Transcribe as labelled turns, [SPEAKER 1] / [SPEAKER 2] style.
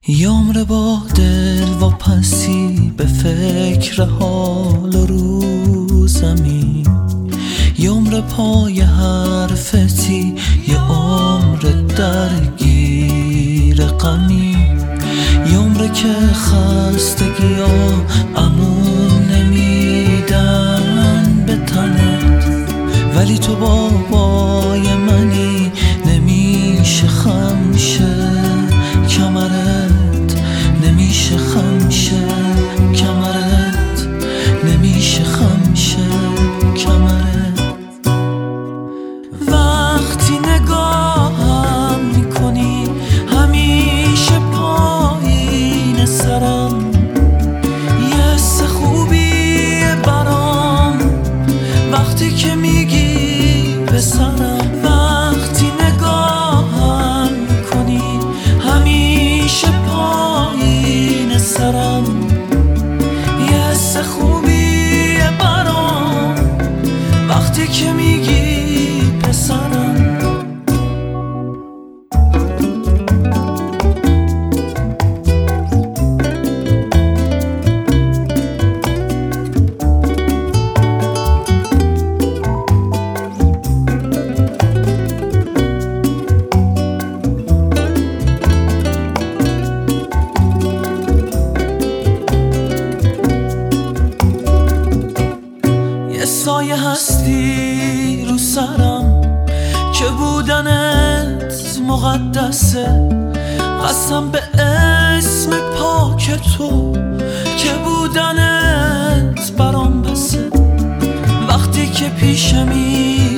[SPEAKER 1] یه عمر با دل و پسی به فکر حال و روزمی، یه عمر پای حرفتی، یه عمر درگیر غمی، یه عمر که خستگی ها امون نمیدن به تنت، ولی تو بابای منی، نمیشه خمشه کمرت، نمیشه خمشه کمرت، نمیشه خمشه کمرت. وقتی نگاهم میکنی همیشه پایین سرم، یه حس خوبیه برام وقتی که میگی پسرم. وقتی نگاهم میکنی همیشه پایین سرم، یه حس خوبیه برام وقتی که میگی پسرم. سایه هستی رو سرم که بودنت مقدسه، قسم به اسم پاک تو که بودنت برام بسه. وقتی که پیشمی